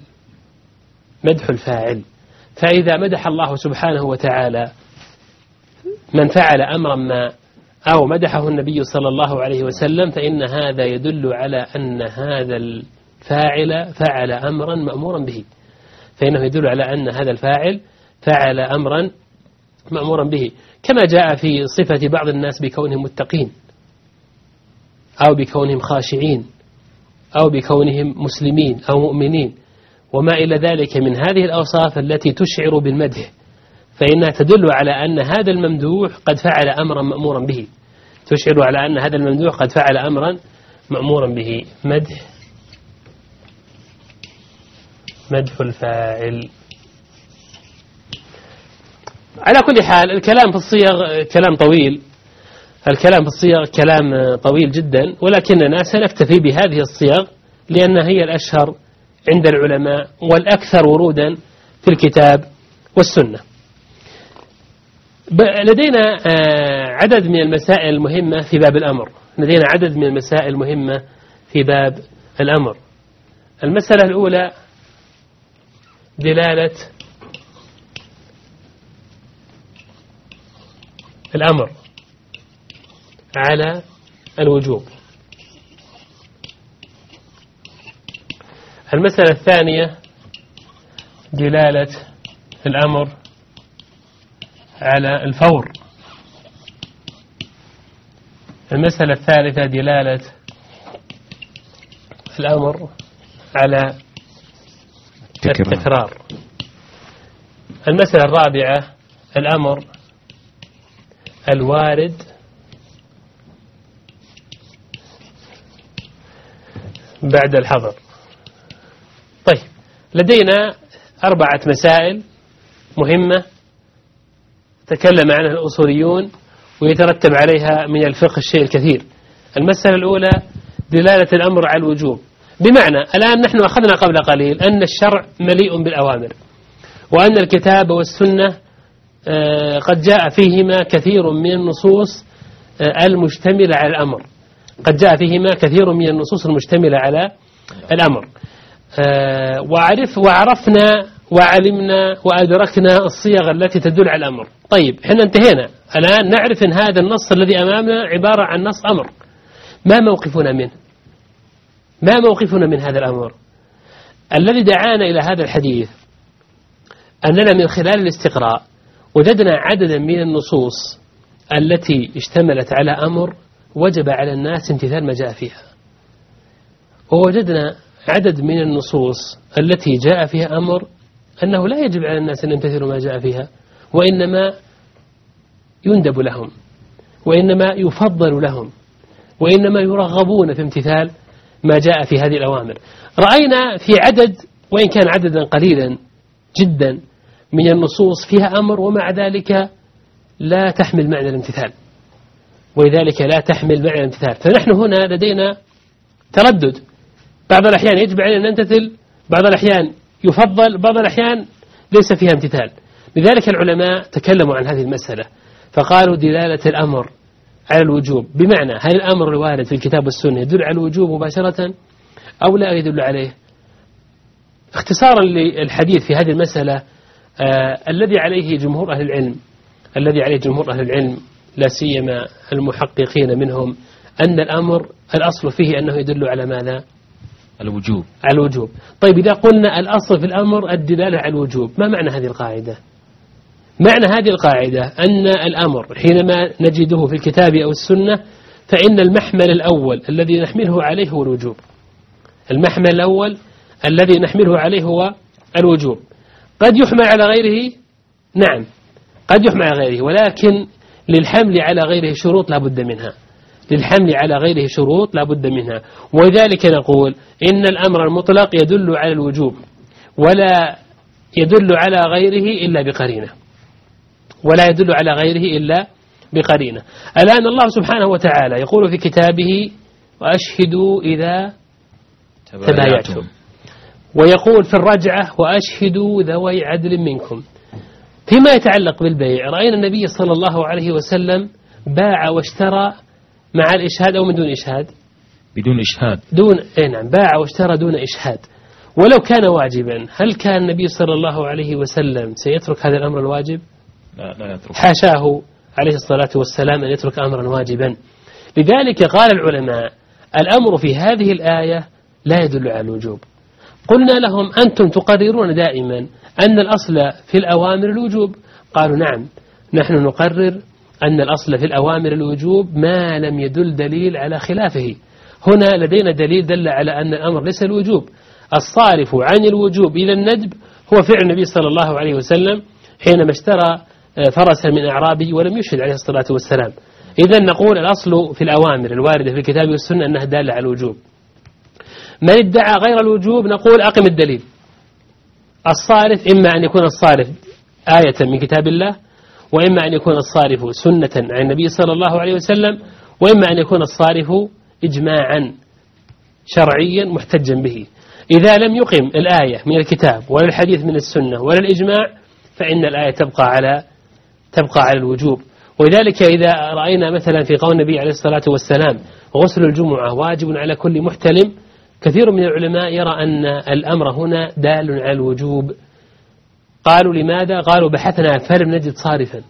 الفاعل. فإذا مدح الله سبحانه وتعالى من فعل أمرا ما أو مدحه النبي صلى الله عليه وسلم فإن هذا يدل على أن هذا الفاعل فعل أمرا مأمورا به، فإنه يدل على أن هذا الفاعل فعل أمرا مأمورا به، كما جاء في صفة بعض الناس بكونهم متقين أو بكونهم خاشعين أو بكونهم مسلمين أو مؤمنين وما إلى ذلك من هذه الأوصاف التي تشعر بالمدح، فإنها تدل على أن هذا الممدوح قد فعل أمرا مأمورا به، تشعر على أن هذا الممدوح قد فعل أمرا مأمورا به. مدح الفاعل. على كل حال الكلام في الصيغ كلام طويل جدا، ولكننا سنكتفي بهذه الصيغ لأنها هي الأشهر عند العلماء والأكثر ورودا في الكتاب والسنة. لدينا عدد من المسائل المهمة في باب الأمر. المسألة الأولى دلالة الأمر على الوجوب. المسألة الثانية دلالة الأمر على الفور. المسألة الثالثة دلالة الأمر على التكرار. المسألة الرابعة الأمر الوارد بعد الحظر. طيب، لدينا 4 مسائل مهمة تكلم عنها الأصوليون ويترتب عليها من الفقه الشيء الكثير. المسألة الأولى دلالة الأمر على الوجوب، بمعنى الآن نحن أخذنا قبل قليل أن الشرع مليء بالأوامر، وأن الكتاب والسنة قد جاء فيهما كثير من النصوص المشتملة على الأمر، قد جاء فيهما كثير من النصوص المشتملة على الأمر. وعرفنا وعلمنا وأدركنا الصيغ التي تدل على الأمر. طيب، احنا انتهينا الآن نعرف أن هذا النص الذي أمامنا عبارة عن نص أمر. ما موقفنا منه؟ ما موقفنا من هذا الأمر؟ الذي دعانا إلى هذا الحديث أننا من خلال الاستقراء وجدنا عددا من النصوص التي اشتملت على أمر وجب على الناس امتثال ما جاء فيها، ووجدنا عدد من النصوص التي جاء فيها أمر أنه لا يجب على الناس أن يمتثلوا ما جاء فيها، وإنما يندب لهم، وإنما يفضل لهم، وإنما يرغبون في امتثال ما جاء في هذه الأوامر. رأينا في عدد، وإن كان عددا قليلا جدا، من النصوص فيها أمر ومع ذلك لا تحمل معنى الامتثال، ولذلك لا تحمل معنى الامتثال. فنحن هنا لدينا تردد، بعض الأحيان يجب علينا أن نمتثل، بعض الأحيان يفضل، بعض الأحيان ليس فيها امتثال. لذلك العلماء تكلموا عن هذه المسألة فقالوا دلالة الأمر على الوجوب، بمعنى هل الأمر الوارد في الكتاب والسنة يدل على الوجوب مباشرة أو لا يدل عليه؟ اختصارا للحديث في هذه المسألة، الذي عليه جمهور أهل العلم لا سيما المحققين منهم أن الأمر الأصل فيه أنه يدل على ماذا؟ الوجوب. على الوجوب. طيب، إذا قلنا الأصل في الأمر الدلالة على الوجوب، ما معنى هذه القاعدة؟ معنى هذه القاعدة أن الأمر حينما نجده في الكتاب أو السنة فإن المحمل الأول الذي نحمله عليه هو الوجوب. المحمل الأول الذي نحمله عليه هو الوجوب. قد يحمل على غيره، نعم قد يحمل على غيره، ولكن للحمل على غيره شروط لا بد منها، للحمل على غيره شروط لا بد منها. ولذلك نقول إن الأمر المطلق يدل على الوجوب ولا يدل على غيره إلا بقرينة، ولا يدل على غيره إلا بقرينة. الآن الله سبحانه وتعالى يقول في كتابه وأشهدوا إذا تبايعتم، ويقول في الرجعة وأشهدوا ذوي عدل منكم. فيما يتعلق بالبيع رأينا النبي صلى الله عليه وسلم باع واشترى مع الإشهاد أو من دون إشهاد؟ بدون إشهاد. نعم، باع واشترى دون إشهاد. ولو كان واجبا هل كان النبي صلى الله عليه وسلم سيترك هذا الأمر الواجب؟ لا يترك. حاشاه عليه الصلاة والسلام أن يترك أمرا واجبا. لذلك قال العلماء الأمر في هذه الآية لا يدل على الوجوب. قلنا لهم أنتم تقررون دائما أن الأصل في الأوامر الوجوب. قالوا نعم، نحن نقرر أن الأصل في الأوامر الوجوب ما لم يدل دليل على خلافه. هنا لدينا دليل دل على أن الأمر ليس الوجوب. الصارف عن الوجوب إلى الندب هو فعل النبي صلى الله عليه وسلم حينما اشترى فرسا من أعرابي ولم يشهد عليه الصلاة والسلام. إذن نقول الأصل في الأوامر الواردة في الكتاب والسنة أنها دالة على الوجوب. من ادعى غير الوجوب نقول أقم الدليل. الصارف إما أن يكون الصارف آية من كتاب الله، وإما أن يكون الصارف سنة عن النبي صلى الله عليه وسلم، وإما أن يكون الصارف إجماعا شرعيا محتجا به. إذا لم يقم الآية من الكتاب ولا الحديث من السنة ولا الإجماع فإن الآية تبقى على الوجوب. ولذلك إذا رأينا مثلا في قول النبي عليه الصلاة والسلام غسل الجمعة واجب على كل محتلم، كثير من العلماء يرى أن الأمر هنا دال على الوجوب. قالوا لماذا؟ قالوا بحثنا فلم نجد صارفا،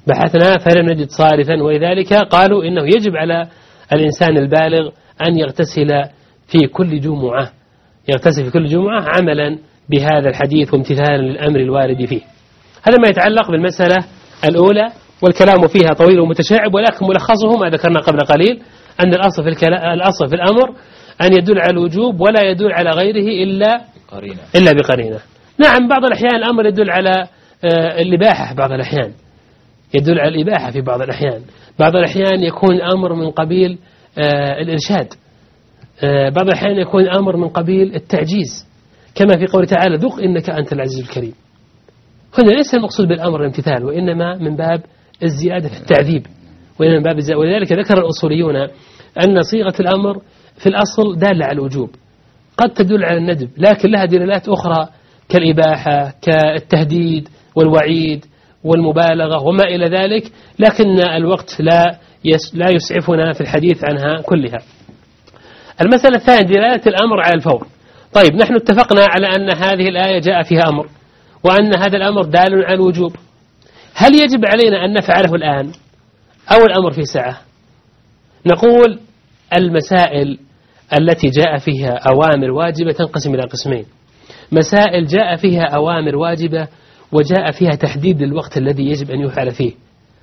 بحثنا فلم نجد صارفا، ولذلك قالوا إنه يجب على الإنسان البالغ أن يغتسل في كل جمعة، يغتسل في كل جمعة عملا بهذا الحديث وامتثالا للأمر الوارد فيه. هذا ما يتعلق بالمسألة الأولى، والكلام فيها طويل ومتشعب، ولكن ملخصه ما ذكرنا قبل قليل، أن الأصل في الأمر أن يدل على الوجوب ولا يدل على غيره إلا بقرينة. نعم، بعض الأحيان الأمر يدل على الإباحة، بعض الأحيان يدل على الإباحة في بعض الأحيان، بعض الأحيان يكون الأمر من قبيل الإرشاد، بعض الأحيان يكون الأمر من قبيل التعجيز، كما في قوله تعالى ذق إنك أنت العزيز الكريم. هنا ليس المقصود بالأمر الامتثال، وإنما من باب الزيادة في التعذيب، وإنما من باب الزيادة. ولذلك ذكر الأصوليون أن صيغة الأمر في الأصل دالة على الوجوب، قد تدل على الندب، لكن لها دلالات أخرى كالإباحة، كالتهديد والوعيد والمبالغة وما إلى ذلك، لكن الوقت لا يسعفنا في الحديث عنها كلها. المسألة الثانية دلالة الأمر على الفور. طيب، نحن اتفقنا على أن هذه الآية جاء فيها أمر، وأن هذا الأمر دال على الوجوب. هل يجب علينا أن نفعله الآن أو الأمر في ساعة؟ نقول المسائل التي جاء فيها أوامر واجبة تنقسم إلى قسمين: مسائل جاء فيها أوامر واجبة وجاء فيها تحديد الوقت الذي يجب أن يفعل فيه،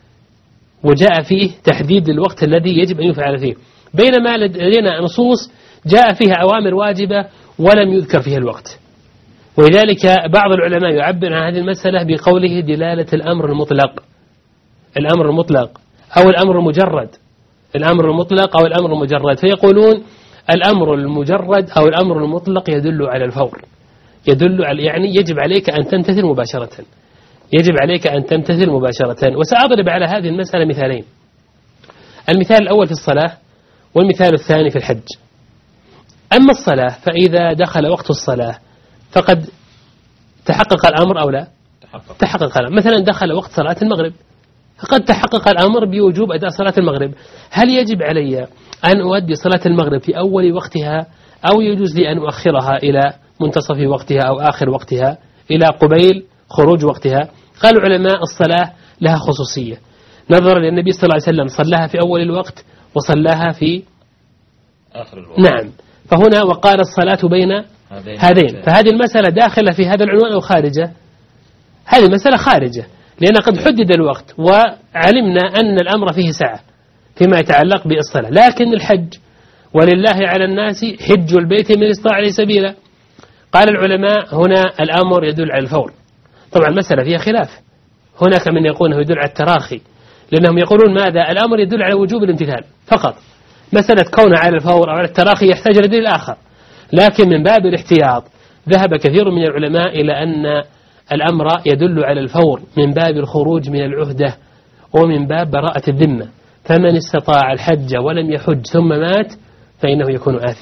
وجاء فيه تحديد الوقت الذي يجب أن يفعل فيه، بينما لدينا نصوص جاء فيها أوامر واجبة ولم يذكر فيها الوقت. ولذلك بعض العلماء يعبر عن هذه المسألة بقوله دلالة الأمر المطلق، الأمر المطلق أو الأمر المجرد، الأمر المطلق أو الأمر المجرد، فيقولون الأمر المجرد أو الأمر المطلق يدل على الفور، يدل على يعني يجب عليك أن تمتثل مباشرة، يجب عليك أن تمتثل مباشرة. وسأضرب على هذه المسألة مثالين: المثال الأول في الصلاة، والمثال الثاني في الحج. أما الصلاة فإذا دخل وقت الصلاة فقد تحقق الأمر أو لا؟ تحقق الأمر. مثلا دخل وقت صلاة المغرب، فقد تحقق الأمر بوجوب أداء صلاة المغرب. هل يجب علي أن أؤدي صلاة المغرب في أول وقتها، أو يجوز لي أن أؤخرها إلى منتصف وقتها أو آخر وقتها إلى قبيل خروج وقتها؟ قال العلماء الصلاة لها خصوصية نظرا للنبي صلى الله عليه وسلم، صلاها في أول الوقت وصلاها في آخر الوقت. نعم، فهنا وقال الصلاة بين هذين، فهذه المسألة داخلة في هذا العنوان أو خارجة؟ هذه المسألة خارجة، لأن قد حدد الوقت وعلمنا أن الأمر فيه سعة فيما يتعلق بالصلاة. لكن الحج ولله على الناس حج البيت من استطاع إليه سبيلا، قال العلماء هنا الأمر يدل على الفور. طبعا المسألة فيها خلاف، هناك من يقول أنه يدل على التراخي، لأنهم يقولون ماذا؟ الأمر يدل على وجوب الامتثال فقط، مسألة كونه على الفور أو على التراخي يحتاج إلى دليل آخر. لكن من باب الاحتياط ذهب كثير من العلماء إلى أن الأمر يدل على الفور من باب الخروج من العهدة ومن باب براءة الذمة، فمن استطاع الحج ولم يحج ثم مات فإنه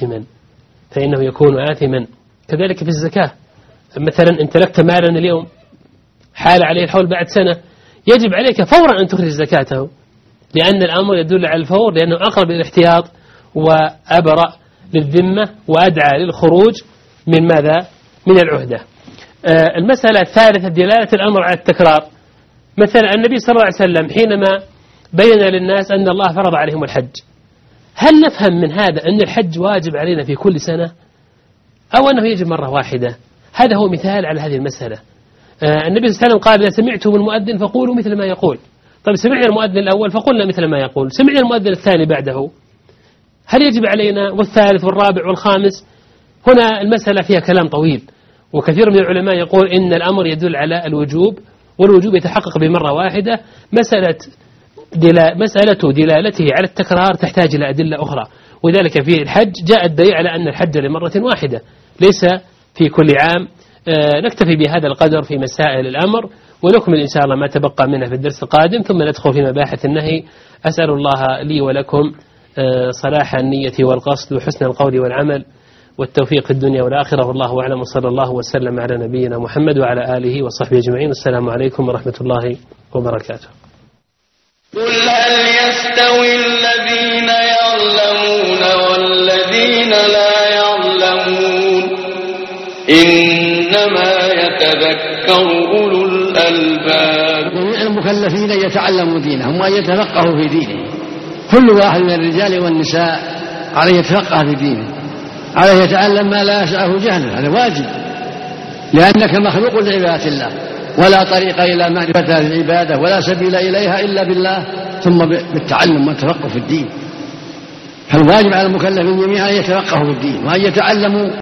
يكون آثما، كذلك في الزكاة. مثلا امتلكت مالا اليوم حال عليه الحول بعد سنة، يجب عليك فورا أن تخرج زكاته، لأن الأمر يدل على الفور، لأنه أقرب للاحتياط وأبرأ للذمة وأدعى للخروج من ماذا؟ من العهدة. المسألة الثالثة دلالة الأمر على التكرار. مثلا النبي صلى الله عليه وسلم حينما بين للناس أن الله فرض عليهم الحج، هل نفهم من هذا أن الحج واجب علينا في كل سنة أو أنه يجب مرة واحدة؟ هذا هو مثال على هذه المسألة. النبي صلى الله عليه وسلم قال إذا سمعتم المؤذن فقولوا مثل ما يقول. طيب سمعنا المؤذن الأول فقلنا مثل ما يقول، سمعنا المؤذن الثاني بعده، هل يجب علينا؟ والثالث والرابع والخامس؟ هنا المسألة فيها كلام طويل، وكثير من العلماء يقول إن الأمر يدل على الوجوب، والوجوب يتحقق بمرة واحدة. مسألة دلالته على التكرار تحتاج إلى أدلة أخرى، وذلك في الحج جاء الدليل على أن الحج لمرة واحدة ليس في كل عام. نكتفي بهذا القدر في مسائل الأمر، ونكمل إن شاء الله ما تبقى منها في الدرس القادم، ثم ندخل في مباحث النهي. أسأل الله لي ولكم صلاح النية والقصد وحسن القول والعمل والتوفيق في الدنيا والآخرة، والله أعلم، وصلى الله وسلم على نبينا محمد وعلى آله وصحبه أجمعين. السلام عليكم ورحمة الله وبركاته. قل هل يستوي الذين يعلمون والذين لا يعلمون إنما يتذكر أولو الألباب. المكلفين أن يتعلموا دينهم وأن يتفقهوا في دينهم. كل واحد من الرجال والنساء عليه يتفقه في دينه، عليه يتعلم ما لا يسعه جهله، هذا واجب، لأنك مخلوق لعبادة الله، ولا طريق إلى معرفة هذه العبادة ولا سبيل إليها إلا بالله ثم بالتعلم والتفقه في الدين. فالواجب على المكلفين جميعا أن يتفقهوا في الدين وأن يتعلموا